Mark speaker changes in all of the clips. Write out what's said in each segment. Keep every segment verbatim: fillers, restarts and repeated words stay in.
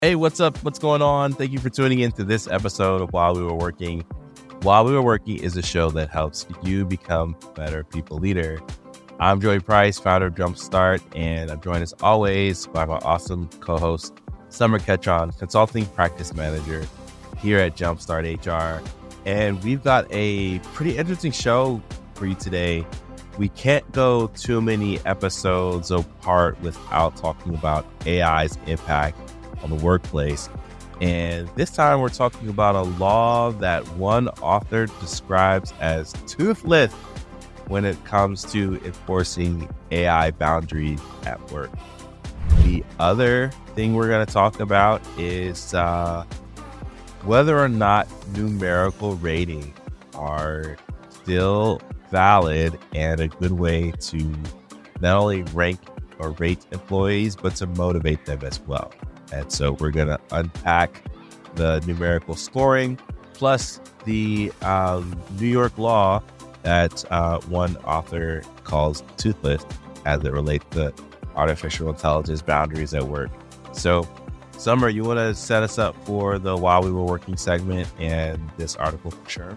Speaker 1: Hey, what's up? What's going on? Thank you for tuning in to this episode of While We Were Working. While We Were Working is a show that helps you become a better people leader. I'm Joey Price, founder of Jumpstart, and I'm joined as always by my awesome co-host, Summer Ketron, consulting practice manager here at Jumpstart H R. And we've got a pretty interesting show for you today. We can't go too many episodes apart without talking about A I's impact on the workplace. And this time we're talking about a law that one author describes as toothless when it comes to enforcing A I boundaries at work. The other thing we're going to talk about is uh, whether or not numerical ratings are still valid and a good way to not only rank or rate employees, but to motivate them as well. And so we're going to unpack the numerical scoring plus the um, New York law that uh, one author calls toothless as it relates to artificial intelligence boundaries at work. So, Summer, you want to set us up for the While We Were Working segment and this article for sure?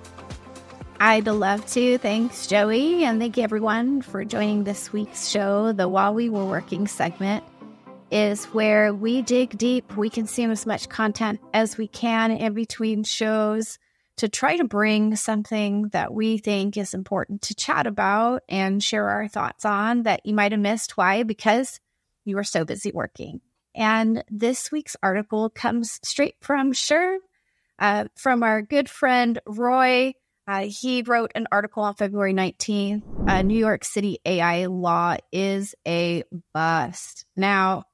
Speaker 2: I'd love to. Thanks, Joey. And thank you, everyone, for joining this week's show. The While We Were Working segment is where we dig deep. We consume as much content as we can in between shows to try to bring something that we think is important to chat about and share our thoughts on that you might have missed. Why? Because you were so busy working. And this week's article comes straight from Sure, uh, from our good friend Roy. Uh, he wrote an article on February nineteenth. Uh, New York City A I law is a bust. Now,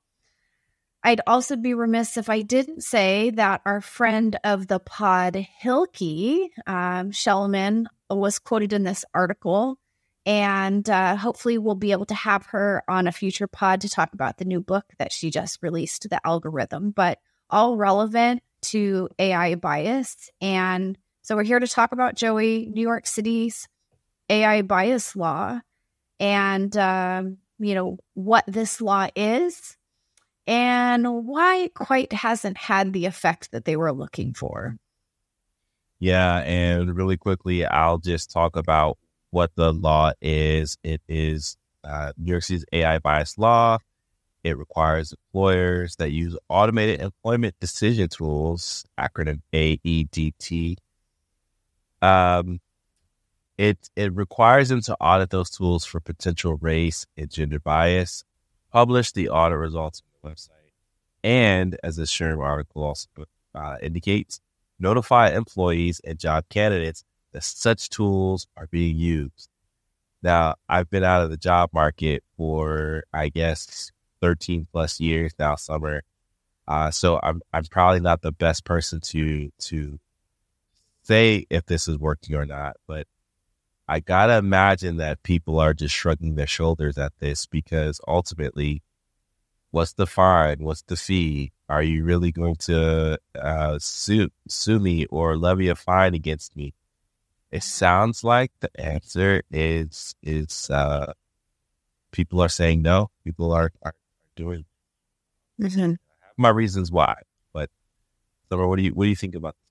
Speaker 2: I'd also be remiss if I didn't say that our friend of the pod, Hilke um, Shellman, was quoted in this article. And uh, hopefully we'll be able to have her on a future pod to talk about the new book that she just released, The Algorithm, but all relevant to A I bias. And so we're here to talk about, Joey, New York City's A I bias law and, um, you know, what this law is and why it quite hasn't had the effect that they were looking for.
Speaker 1: Yeah, and really quickly, I'll just talk about what the law is. It is uh, New York City's A I bias law. It requires employers that use automated employment decision tools, acronym A E D T. Um, it it requires them to audit those tools for potential race and gender bias, publish the audit results on the website, and, as the Sherm article also uh, indicates, notify employees and job candidates that such tools are being used. Now, I've been out of the job market for, I guess, thirteen plus years now, Summer. Uh, so I'm I'm probably not the best person to to say if this is working or not, but I gotta imagine that people are just shrugging their shoulders at this because ultimately, what's the fine? What's the fee? Are you really going to uh, sue sue me or levy a fine against me? It sounds like the answer is is uh, people are saying no. People are, are doing.
Speaker 2: Mm-hmm.
Speaker 1: I have my reasons why, but Summer, what do you what do you think about this?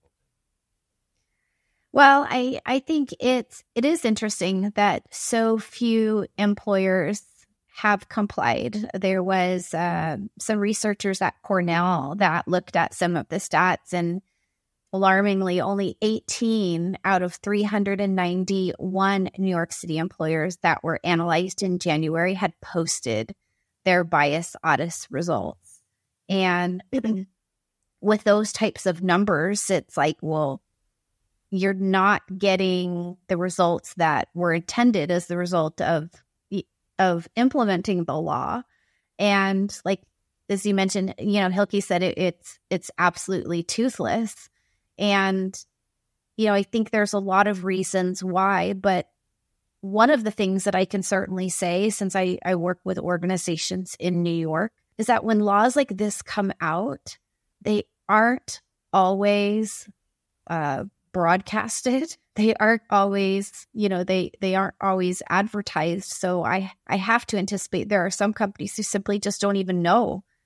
Speaker 2: Well, I, I think it's it is interesting that so few employers have complied. There was uh, some researchers at Cornell that looked at some of the stats, and alarmingly, only eighteen out of three hundred ninety-one New York City employers that were analyzed in January had posted their bias audit results. And with those types of numbers, it's like, well, you're not getting the results that were intended as the result of of implementing the law. And like, as you mentioned, you know, Hilke said it, it's it's absolutely toothless. And, you know, I think there's a lot of reasons why, but one of the things that I can certainly say, since I, I work with organizations in New York, is that when laws like this come out, they aren't always uh, broadcasted. They aren't always, you know, they, they aren't always advertised. So I, I have to anticipate there are some companies who simply just don't even know.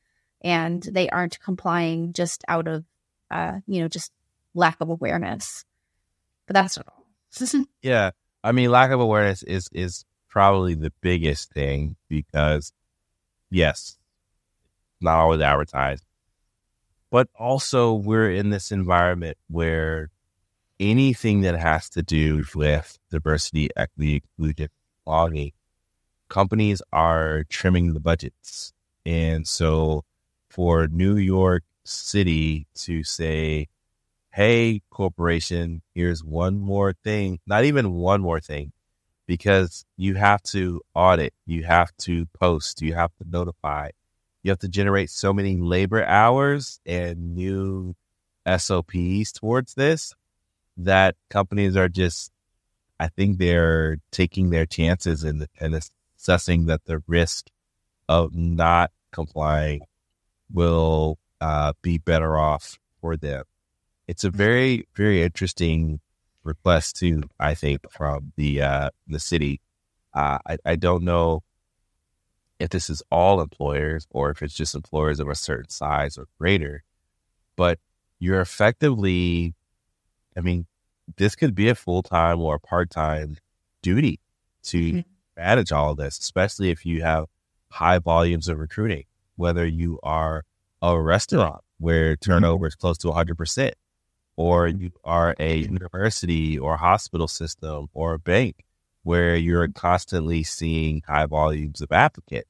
Speaker 2: and they aren't complying just out of, uh, you know, just lack of awareness. But that's not all.
Speaker 1: Yeah. I mean, lack of awareness is, is probably the biggest thing because, yes, not always advertised, but also we're in this environment where anything that has to do with diversity, equity, inclusion, belonging, companies are trimming the budgets. And so for New York City to say, hey, corporation, here's one more thing, not even one more thing, because you have to audit, you have to post, you have to notify, you have to generate so many labor hours and new S O Ps towards this that companies are just, I think they're taking their chances and, and assessing that the risk of not complying will uh, be better off for them. It's a very, very interesting request too, I think, from the uh, the city. Uh, I, I don't know if this is all employers or if it's just employers of a certain size or greater, but you're effectively, I mean, this could be a full-time or a part-time duty to mm-hmm. manage all of this, especially if you have high volumes of recruiting, whether you are a restaurant where turnover is close to one hundred percent, or you are a university or hospital system or a bank where you're constantly seeing high volumes of applicants.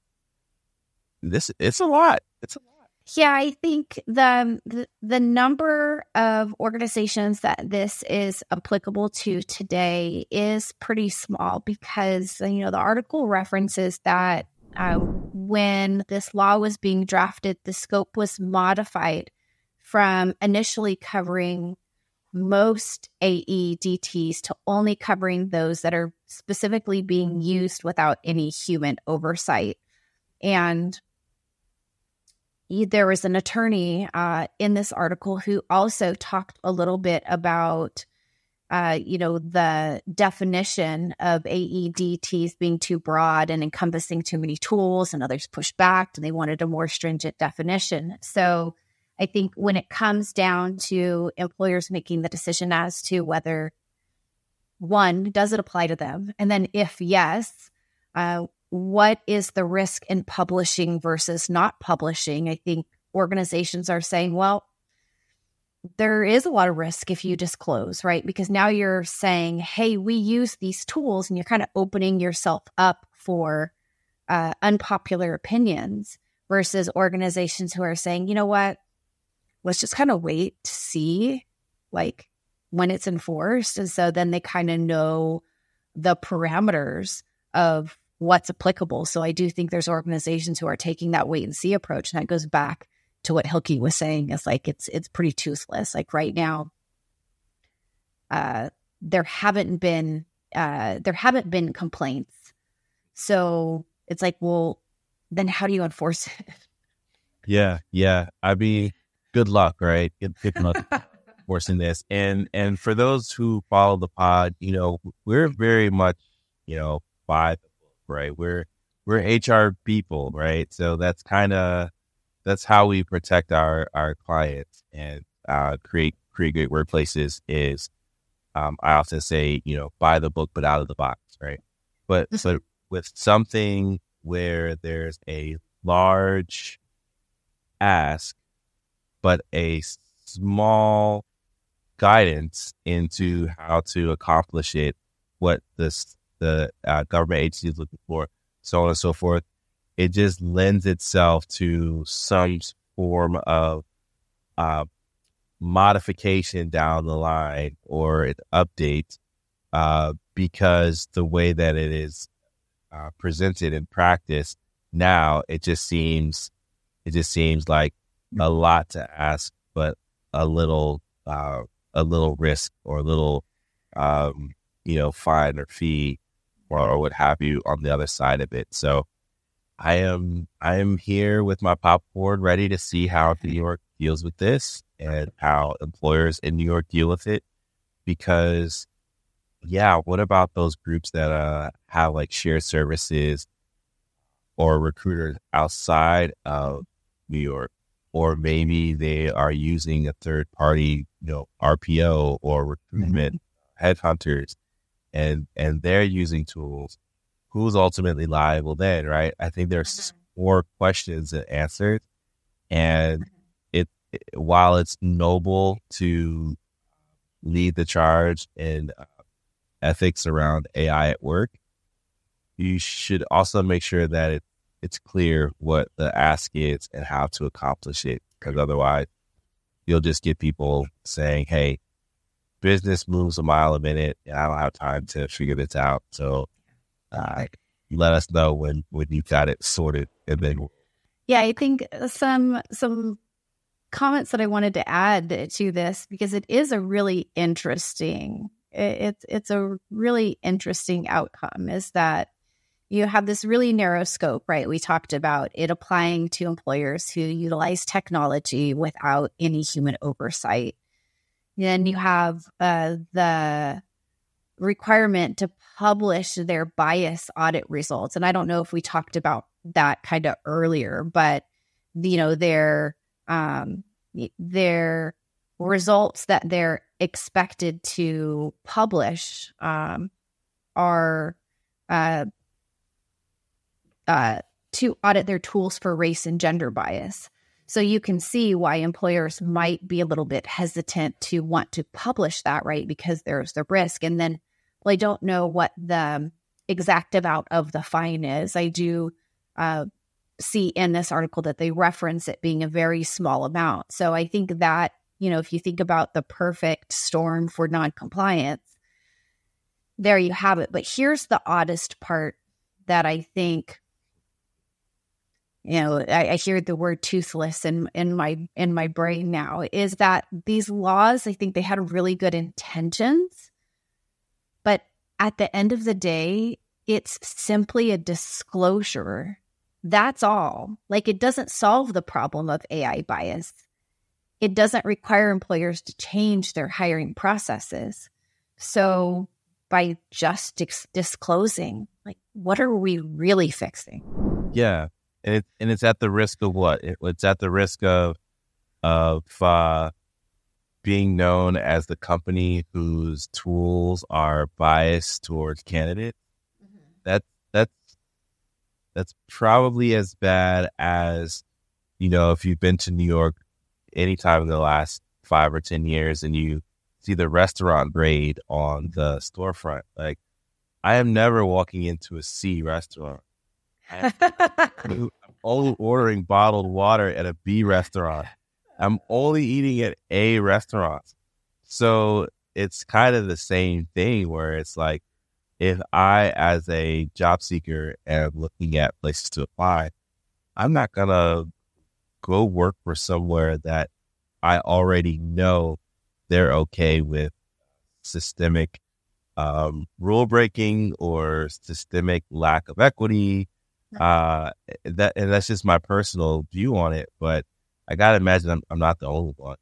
Speaker 1: This, it's a lot. It's a lot.
Speaker 2: Yeah, I think the, the the number of organizations that this is applicable to today is pretty small because, you know, the article references that uh, when this law was being drafted, the scope was modified from initially covering most A E D Ts to only covering those that are specifically being used without any human oversight. And there was an attorney uh, in this article who also talked a little bit about, uh, you know, the definition of A E D Ts being too broad and encompassing too many tools, and others pushed back and they wanted a more stringent definition. So I think when it comes down to employers making the decision as to whether, one, does it apply to them? And then if yes, uh, what is the risk in publishing versus not publishing? I think organizations are saying, well, there is a lot of risk if you disclose, right? Because now you're saying, hey, we use these tools, and you're kind of opening yourself up for uh, unpopular opinions versus organizations who are saying, you know what, let's just kind of wait to see like when it's enforced. And so then they kind of know the parameters of what's applicable. So I do think there's organizations who are taking that wait and see approach. And that goes back to what Hilke was saying, is like, it's, it's pretty toothless. Like right now, uh, there haven't been, uh, there haven't been complaints. So it's like, well, then how do you enforce it?
Speaker 1: Yeah. Yeah. I mean, good luck, right? Good, good luck enforcing this. And, and for those who follow the pod, you know, we're very much, you know, by the book, right? We're, we're H R people, right? So that's kind of, that's how we protect our, our clients and, uh, create, create great workplaces is, um, I often say, you know, buy the book, but out of the box, right? But, but with something where there's a large ask, but a small guidance into how to accomplish it, what this, the uh, government agency is looking for, so on and so forth. It just lends itself to some form of uh, modification down the line or an update uh, because the way that it is uh, presented in practice now, it just seems, it just seems like a lot to ask, but a little, uh, a little risk or a little, um, you know, fine or fee or, or what have you on the other side of it. So I am, I am here with my popcorn ready to see how New York deals with this and how employers in New York deal with it. Because, yeah, what about those groups that uh, have like shared services or recruiters outside of New York? or maybe they are using a third party, you know, R P O or recruitment mm-hmm. headhunters, and and they're using tools. Who's ultimately liable then, right? I think there's mm-hmm. more questions than answers, and it, it while it's noble to lead the charge in uh, ethics around A I at work, you should also make sure that it, it's clear what the ask is and how to accomplish it, because otherwise you'll just get people saying, hey, business moves a mile a minute and I don't have time to figure this out. So uh, let us know when, when you've got it sorted. And then,
Speaker 2: yeah, I think some, some comments that I wanted to add to this, because it is a really interesting, it's, it's a really interesting outcome, is that you have this really narrow scope, right? We talked about it applying to employers who utilize technology without any human oversight. Then you have uh, the requirement to publish their bias audit results. And I don't know if we talked about that kind of earlier, but, you know, their, um, their results that they're expected to publish um, are uh, uh, to audit their tools for race and gender bias. So you can see why employers might be a little bit hesitant to want to publish that, right? Because there's the risk. And then, well, I don't know what the exact amount of the fine is. I do uh, see in this article that they reference it being a very small amount. So I think that, you know, if you think about the perfect storm for noncompliance, there you have it. But here's the oddest part that I think, you know, I, I hear the word toothless in, in my in my brain now, is that these laws, I think they had really good intentions, but at the end of the day, it's simply a disclosure. That's all. Like, it doesn't solve the problem of A I bias. It doesn't require employers to change their hiring processes. So by just dis- disclosing, like, what are we really fixing?
Speaker 1: Yeah. And, it, and it's at the risk of what? It, it's at the risk of of uh, being known as the company whose tools are biased towards candidates. Mm-hmm. That that's that's probably as bad as, you know, if you've been to New York anytime in the last five or ten years and you see the restaurant grade on the storefront. Like, I am never walking into a C restaurant. I'm only ordering bottled water at a B restaurant. I'm only eating at A restaurants. So it's kind of the same thing where it's like, if I, as a job seeker, am looking at places to apply, I'm not going to go work for somewhere that I already know they're okay with systemic um, rule breaking or systemic lack of equity. Uh, that and that's just my personal view on it, but I gotta imagine I'm, I'm not the only one.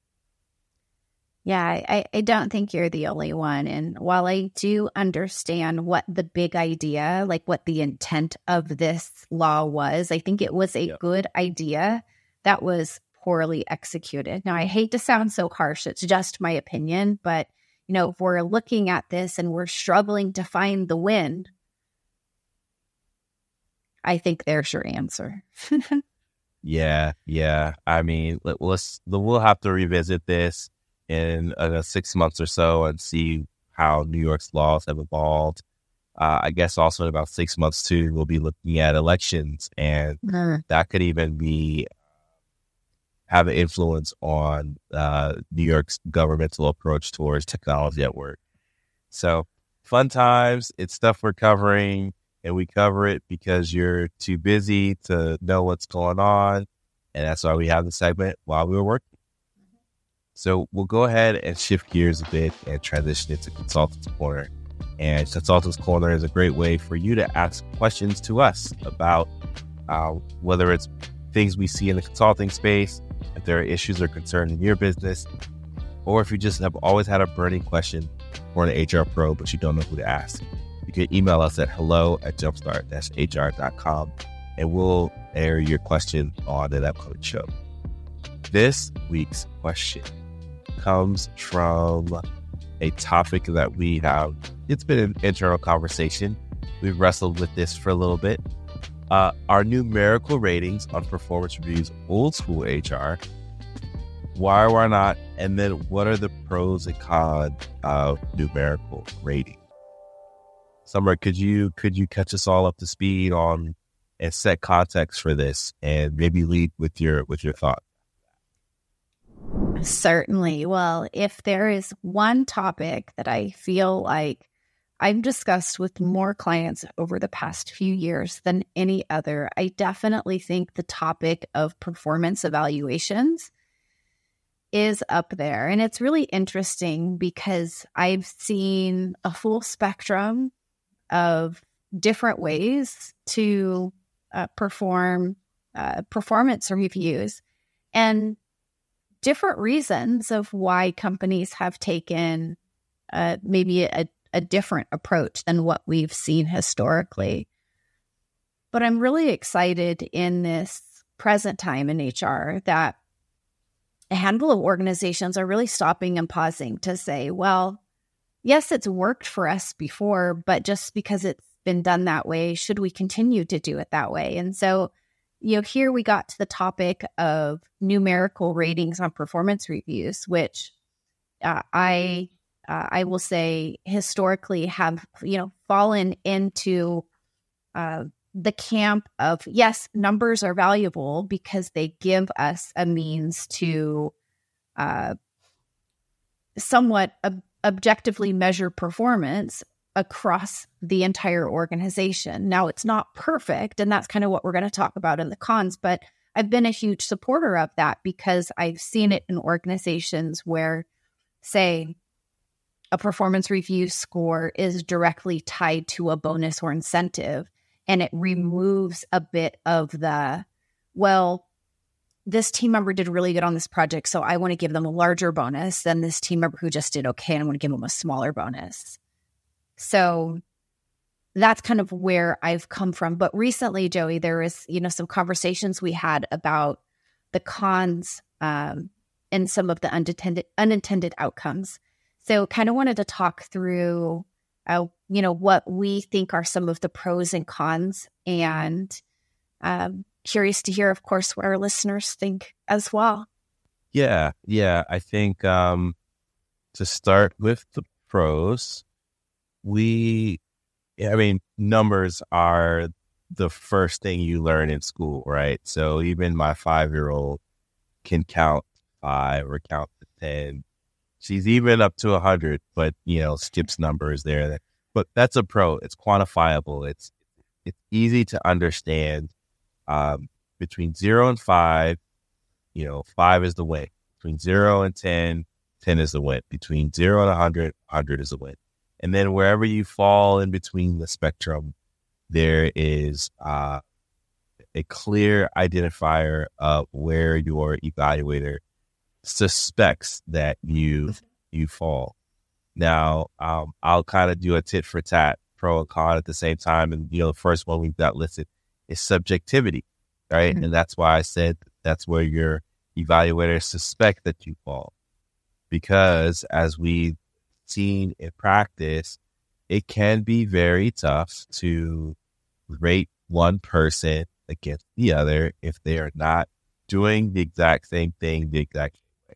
Speaker 2: Yeah, I, I don't think you're the only one. And while I do understand what the big idea, like what the intent of this law was, I think it was a yeah. good idea that was poorly executed. Now, I hate to sound so harsh. It's just my opinion, but you know, if we're looking at this and we're struggling to find the wind, I think there's your answer.
Speaker 1: yeah, yeah. I mean, let, let's we'll have to revisit this in uh, six months or so and see how New York's laws have evolved. Uh, I guess also in about six months too, we'll be looking at elections, and mm. that could even be have an influence on uh, New York's governmental approach towards technology at work. So fun times. It's stuff we're covering. And we cover it because you're too busy to know what's going on. And that's why we have the segment While We Were Working. So we'll go ahead and shift gears a bit and transition into Consultants Corner. And Consultants Corner is a great way for you to ask questions to us about uh, whether it's things we see in the consulting space, if there are issues or concerns in your business, or if you just have always had a burning question for an H R pro, but you don't know who to ask. You can email us at hello at jumpstart dash H R dot com, and we'll air your question on an upcoming show. This week's question comes from a topic that we have. It's been an internal conversation. We've wrestled with this for a little bit. Uh, are numerical ratings on performance reviews old school H R? Why or why not? And then what are the pros and cons of numerical rating? Summer, could you could you catch us all up to speed on and set context for this, and maybe lead with your with your thought?
Speaker 2: Certainly. Well, if there is one topic that I feel like I've discussed with more clients over the past few years than any other, I definitely think the topic of performance evaluations is up there. And it's really interesting because I've seen a full spectrum of different ways to uh, perform uh, performance reviews and different reasons of why companies have taken uh, maybe a, a different approach than what we've seen historically. But I'm really excited in this present time in H R that a handful of organizations are really stopping and pausing to say, well, yes, it's worked for us before, but just because it's been done that way, should we continue to do it that way? And so, you know, here we got to the topic of numerical ratings on performance reviews, which uh, I uh, I will say historically have, you know, fallen into uh, the camp of, yes, numbers are valuable because they give us a means to uh, somewhat ob- objectively measure performance across the entire organization. Now, it's not perfect, and that's kind of what we're going to talk about in the cons, but I've been a huge supporter of that because I've seen it in organizations where, say, a performance review score is directly tied to a bonus or incentive, and it removes a bit of the, well, this team member did really good on this project, so I want to give them a larger bonus than this team member who just did okay, and I want to give them a smaller bonus. So that's kind of where I've come from. But recently, Joey, there was, you know, some conversations we had about the cons um, and some of the unintended unintended outcomes. So kind of wanted to talk through, uh, you know, what we think are some of the pros and cons, and um, curious to hear, of course, what our listeners think as well.
Speaker 1: Yeah, yeah. I think um, to start with the pros, we, I mean, numbers are the first thing you learn in school, right? So even my five-year-old can count five or count to ten. She's even up to a hundred, but, you know, skips numbers there. But that's a pro. It's quantifiable. It's it's easy to understand. Um, between zero and five, you know, five is the win. Between zero and ten, ten is the win. Between zero and a hundred, hundred is the win. And then wherever you fall in between the spectrum, there is uh, a clear identifier of where your evaluator suspects that you you fall. Now, um, I'll kind of do a tit for tat, pro and con at the same time. And, you know, the first one we've got listed is subjectivity, right? Mm-hmm. And that's why I said that's where your evaluators suspect that you fall. Because as we've seen in practice, it can be very tough to rate one person against the other if they are not doing the exact same thing the exact same way.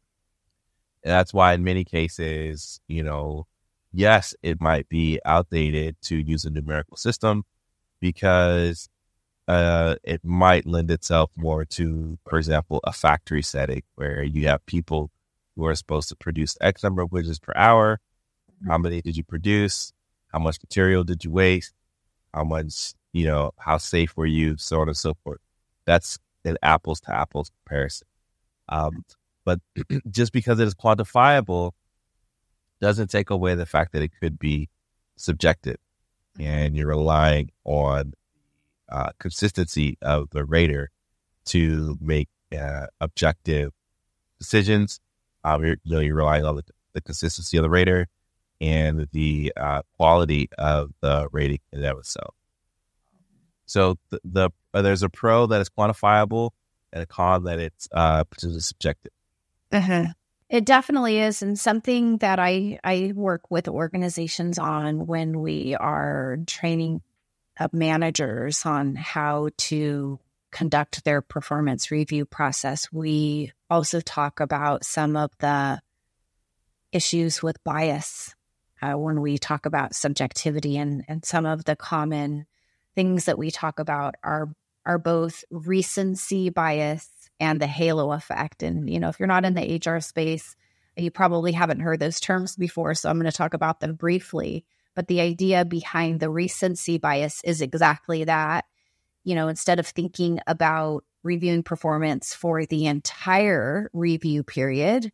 Speaker 1: And that's why in many cases, you know, yes, it might be outdated to use a numerical system because uh, it might lend itself more to, for example, a factory setting where you have people who are supposed to produce X number of widgets per hour. How many did you produce? How much material did you waste? How much, you know, how safe were you? So on and so forth. That's an apples to apples comparison. Um, but just because it is quantifiable doesn't take away the fact that it could be subjective, and you're relying on uh, consistency of the rater to make uh, objective decisions. Um, you're, you know, you're relying on the, the consistency of the rater and the uh, quality of the rating in and of itself. So the, the uh, there's a pro that is quantifiable, and a con that it's uh, potentially subjective.
Speaker 2: Uh-huh. It definitely is, and something that I, I work with organizations on when we are training up managers on how to conduct their performance review process. We also talk about some of the issues with bias uh, when we talk about subjectivity, and, and some of the common things that we talk about are are both recency bias and the halo effect. And, you know, if you're not in the H R space, you probably haven't heard those terms before, so I'm going to talk about them briefly. But the idea behind the recency bias is exactly that. You know, instead of thinking about reviewing performance for the entire review period,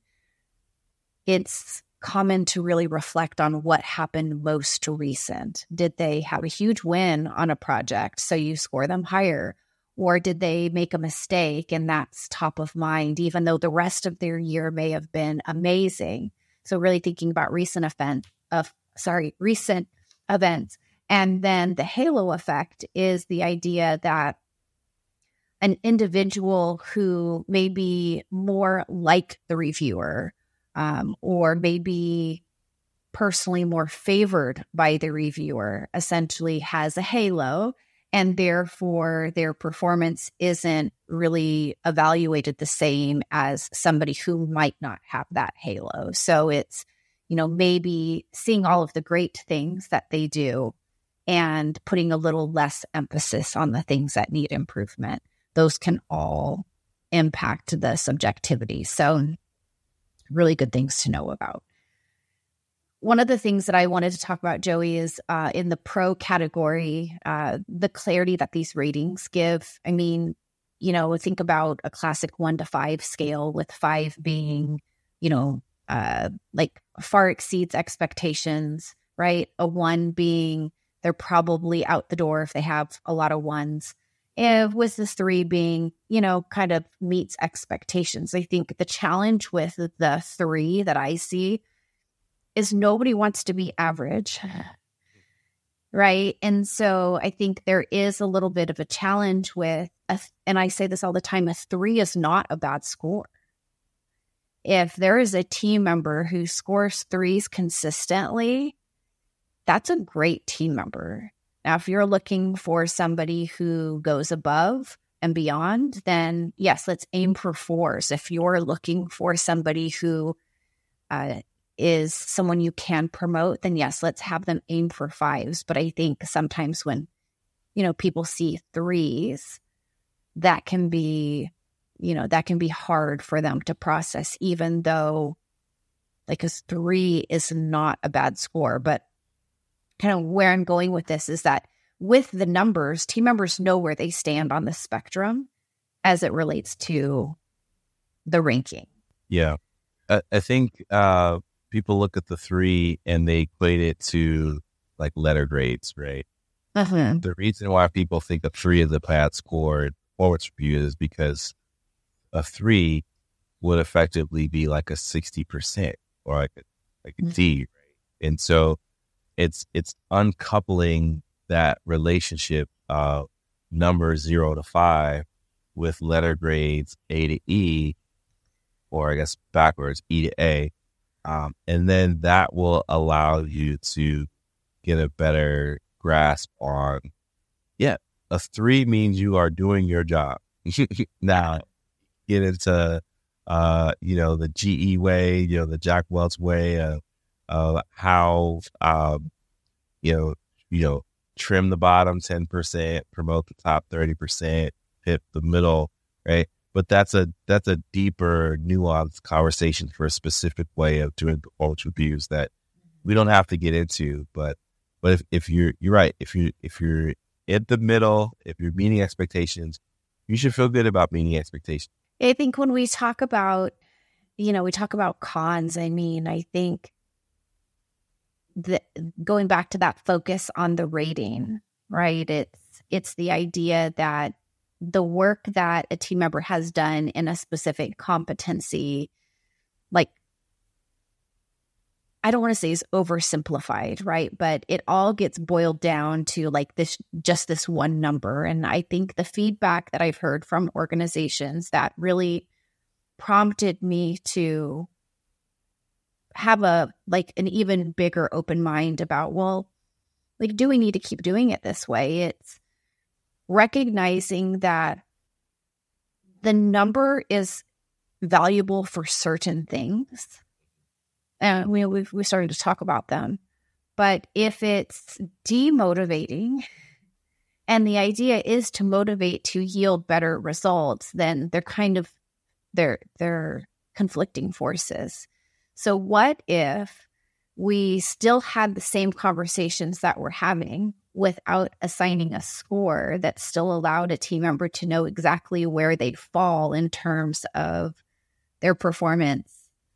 Speaker 2: it's common to really reflect on what happened most recent. Did they have a huge win on a project, so you score them higher? Or did they make a mistake and that's top of mind, even though the rest of their year may have been amazing? So really thinking about recent event of sorry, recent events. And then the halo effect is the idea that an individual who may be more like the reviewer, um, or maybe personally more favored by the reviewer, essentially has a halo, and therefore their performance isn't really evaluated the same as somebody who might not have that halo. So it's, you know, maybe seeing all of the great things that they do and putting a little less emphasis on the things that need improvement. Those can all impact the subjectivity. So really good things to know about. One of the things that I wanted to talk about, Joey, is uh, in the pro category, uh, the clarity that these ratings give. I mean, you know, think about a classic one to five scale, with five being, you know, uh, like far exceeds expectations, right? A one being they're probably out the door if they have a lot of ones. And with the three being, you know, kind of meets expectations. I think the challenge with the three that I see is nobody wants to be average, right? And so I think there is a little bit of a challenge with, a, and I say this all the time, a three is not a bad score. If there is a team member who scores threes consistently, that's a great team member. Now, if you're looking for somebody who goes above and beyond, then yes, let's aim for fours. If you're looking for somebody who uh, is someone you can promote, then yes, let's have them aim for fives. But I think sometimes when, you know, people see threes, that can be, you know, that can be hard for them to process, even though like a three is not a bad score. But kind of where I'm going with this is that with the numbers, team members know where they stand on the spectrum as it relates to the ranking.
Speaker 1: Yeah. I, I think uh, people look at the three and they equate it to like letter grades, right?
Speaker 2: Uh-huh.
Speaker 1: The reason why people think a three is a bad score in performance review is because a three would effectively be like a sixty percent or like a, like a mm-hmm. D, right? And so it's it's uncoupling that relationship of numbers zero to five with letter grades A to E, or I guess backwards, E to A. Um, and then that will allow you to get a better grasp on, yeah, a three means you are doing your job. Now, get into, uh, you know, the G E way, you know, the Jack Welch way of, of how, um, you know, you know, trim the bottom ten percent, promote the top thirty percent, hit the middle, right? But that's a that's a deeper, nuanced conversation for a specific way of doing performance reviews that we don't have to get into. But but if, if you're you're right, if you if you're in the middle, if you're meeting expectations, you should feel good about meeting expectations.
Speaker 2: I think when we talk about, you know, we talk about cons, I mean, I think the, going back to that focus on the rating, right? It's it's the idea that the work that a team member has done in a specific competency, like, I I don't want to say is oversimplified, right? But it all gets boiled down to like this, just this one number. And I think the feedback that I've heard from organizations that really prompted me to have a, like an even bigger open mind about, well, like, do we need to keep doing it this way? It's recognizing that the number is valuable for certain things. And we, we've, we started to talk about them. But if it's demotivating and the idea is to motivate to yield better results, then they're kind of, they're, they're conflicting forces. So what if we still had the same conversations that we're having without assigning a score that still allowed a team member to know exactly where they'd fall in terms of their performance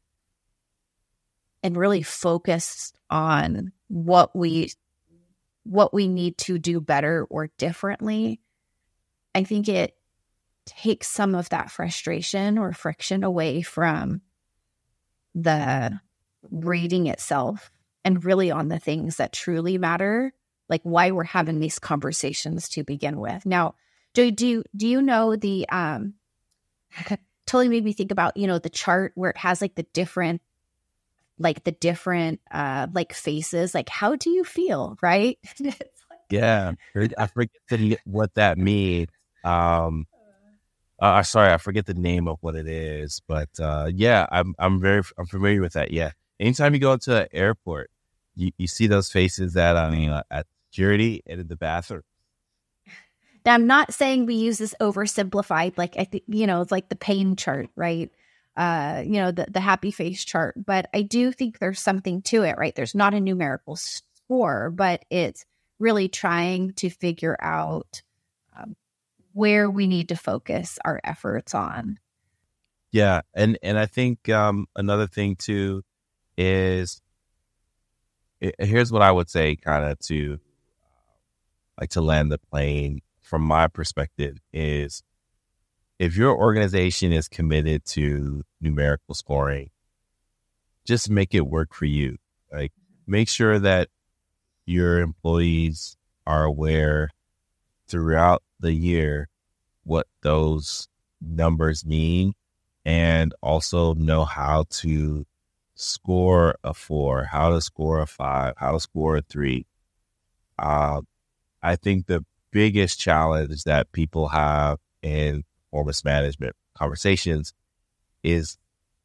Speaker 2: and really focused on what we what we need to do better or differently? I think it takes some of that frustration or friction away from the reading itself and really on the things that truly matter, like why we're having these conversations to begin with. Now, do do do you know the um totally made me think about, you know, the chart where it has like the different like the different uh like faces, like how do you feel, right?
Speaker 1: Yeah, I forget what that means. Um uh, sorry, I forget the name of what it is, but uh yeah, I'm I'm very I'm familiar with that. Yeah, anytime you go into an airport, you, you see those faces that I mean uh, at security and in the bathroom.
Speaker 2: Now, I'm not saying we use this oversimplified, like I think, you know, it's like the pain chart, right? Uh, you know, the, the happy face chart. But I do think there's something to it, right? There's not a numerical score, but it's really trying to figure out um, where we need to focus our efforts on.
Speaker 1: Yeah. And, and I think um, another thing too is, it, here's what I would say kind of to like to land the plane from my perspective is, if your organization is committed to numerical scoring, just make it work for you. Like, make sure that your employees are aware throughout the year what those numbers mean, and also know how to score a four, how to score a five, how to score a three. Uh, I think the biggest challenge that people have in performance management conversations is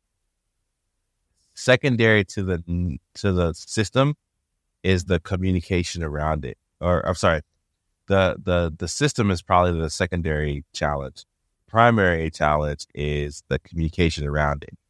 Speaker 1: secondary to the to the system is the communication around it. Or I'm sorry, the the the system is probably the secondary challenge. Primary challenge is the communication around it.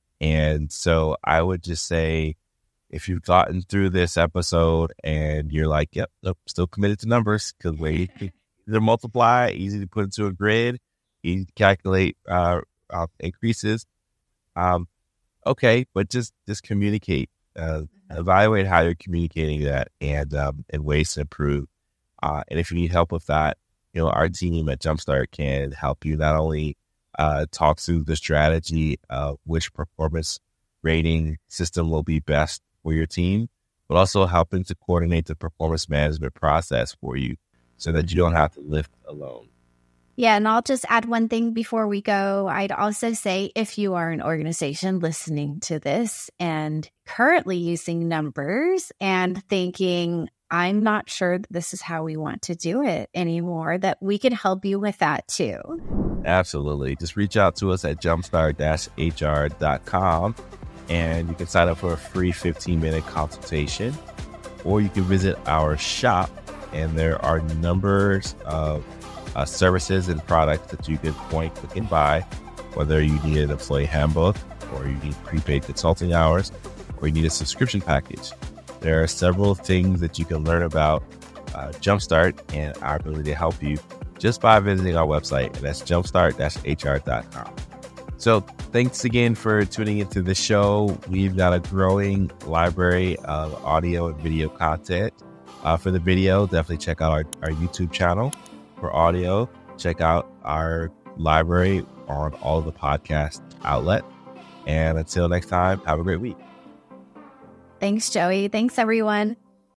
Speaker 1: And so I would just say, if you've gotten through this episode and you're like, yep, nope, still committed to numbers, because way to multiply, easy to put into a grid, easy to calculate uh, uh, increases. Um, okay, but just just communicate, uh, evaluate how you're communicating that, and um, and ways to improve. Uh, and if you need help with that, you know, our team at Jumpstart can help you not only uh, talk through the strategy of which performance rating system will be best for your team, but also helping to coordinate the performance management process for you so that you don't have to lift alone.
Speaker 2: Yeah, and I'll just add one thing before we go. I'd also say, if you are an organization listening to this and currently using numbers and thinking, I'm not sure that this is how we want to do it anymore, that we can help you with that too.
Speaker 1: Absolutely. Just reach out to us at jumpstart dash H R dot com. And you can sign up for a free fifteen minute consultation, or you can visit our shop, and there are numbers of uh, services and products that you can point, click, and buy, whether you need an employee handbook, or you need prepaid consulting hours, or you need a subscription package. There are several things that you can learn about uh, Jumpstart and our ability to help you just by visiting our website, and that's jumpstart dash H R dot com. So thanks again for tuning into this show. We've got a growing library of audio and video content. Uh, for the video, definitely check out our, our YouTube channel. For audio, check out our library on all the podcast outlets. And until next time, have a great week.
Speaker 2: Thanks, Joey. Thanks, everyone.